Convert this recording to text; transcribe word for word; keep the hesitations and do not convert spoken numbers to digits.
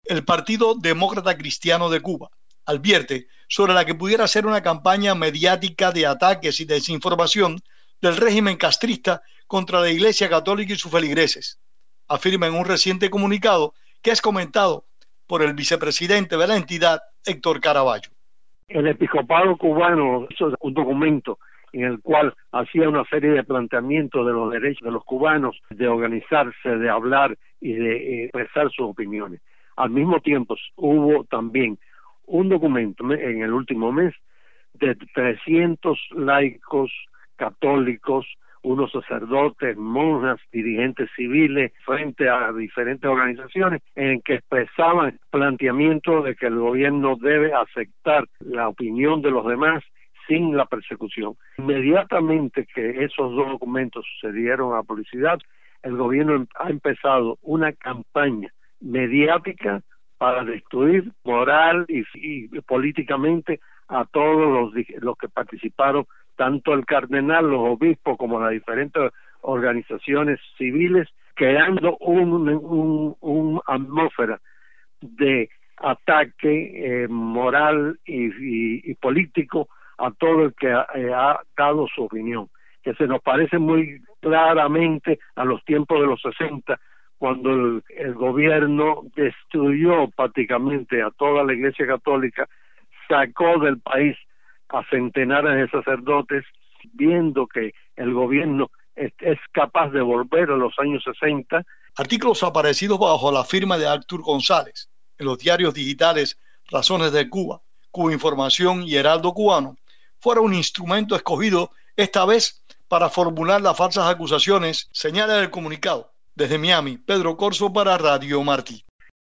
el Partido Demócrata Cristiano de Cuba advierte sobre la que pudiera ser una campaña mediática de ataques y desinformación del régimen castrista contra la Iglesia Católica y sus feligreses. Afirma en un reciente comunicado que es comentado por el vicepresidente de la entidad, Héctor Caraballo. El episcopado cubano hizo un documento en el cual hacía una serie de planteamientos de los derechos de los cubanos, de organizarse, de hablar y de expresar sus opiniones. Al mismo tiempo hubo también un documento en el último mes de trescientos laicos católicos, unos sacerdotes, monjas, dirigentes civiles, frente a diferentes organizaciones, en que expresaban planteamientos de que el gobierno debe aceptar la opinión de los demás sin la persecución. Inmediatamente que esos dos documentos sucedieron a publicidad, el gobierno ha empezado una campaña mediática para destruir moral y, y políticamente a todos los, los que participaron, tanto el cardenal, los obispos, como las diferentes organizaciones civiles, creando un, un, un atmósfera de ataque eh, moral y, y, y político a todo el que ha, eh, ha dado su opinión, que se nos parece muy claramente a los tiempos de los sesenta, cuando el, el gobierno destruyó prácticamente a toda la Iglesia Católica, sacó del país a centenares de sacerdotes, viendo que el gobierno es, es capaz de volver a los años sesenta. Artículos aparecidos bajo la firma de Artur González en los diarios digitales Razones de Cuba, Cuba Información y Heraldo Cubano fueron un instrumento escogido esta vez para formular las falsas acusaciones, señala el comunicado. Desde Miami, Pedro Corso para Radio Martí.